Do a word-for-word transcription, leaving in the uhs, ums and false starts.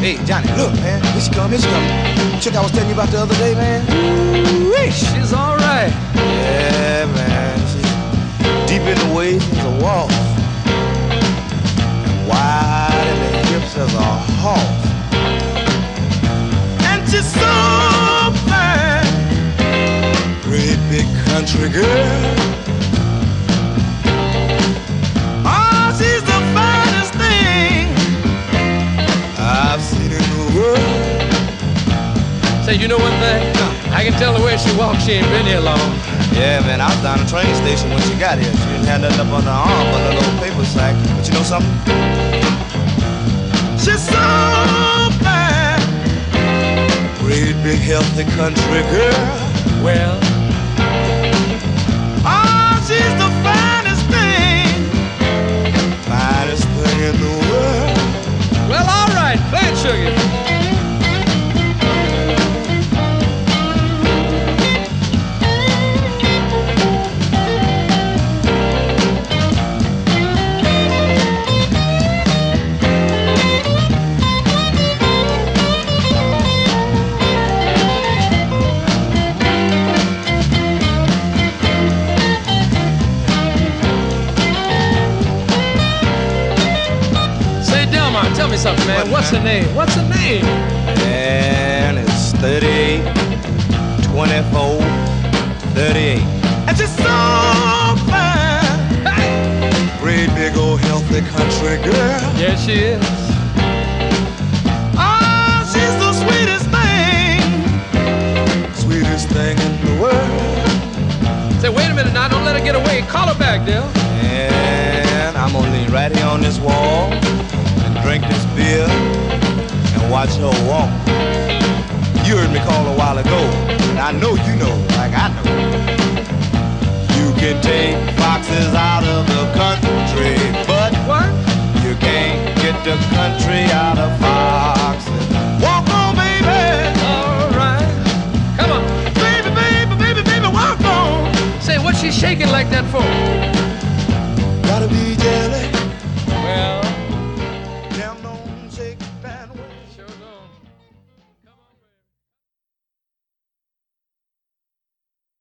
Hey, Johnny, look, man. Here she come, here she come. Chick I was telling you about the other day, man. Ooh, she's all right. Yeah, man. She's deep in the waist as a waltz. And wide in the hips as a horse. And she's so fine. Great big country girl. Oh, she's the finest thing I've seen in the world. Say, you know one thing? I can tell the way she walks, she ain't been here long. Yeah, man, I was down the train station when she got here. She didn't have nothing up on her arm but a little paper sack. But you know something? She's so fine. Great big healthy country girl. Well, oh, she's the finest thing. Finest thing in the world. well, all right, play it, Sugar. Tell me something, man. What, What's man? her name? What's her name? And it's thirty-eight, twenty-four, thirty-eight. And she's so fine. Hey! Great big old healthy country girl. Yes, she is. Oh, she's the sweetest thing. Sweetest thing in the world. Say, wait a minute now. Don't let her get away. Call her back, Dale. And I'm gonna lean right here on this wall. Drink this beer and watch her walk. You heard me call a while ago, and I know you know, like I know. You can take foxes out of the country, but What? you can't get the country out of foxes. Walk on, baby. All right. Come on. Baby, baby, baby, baby, walk on. Say, what's she shaking like that for?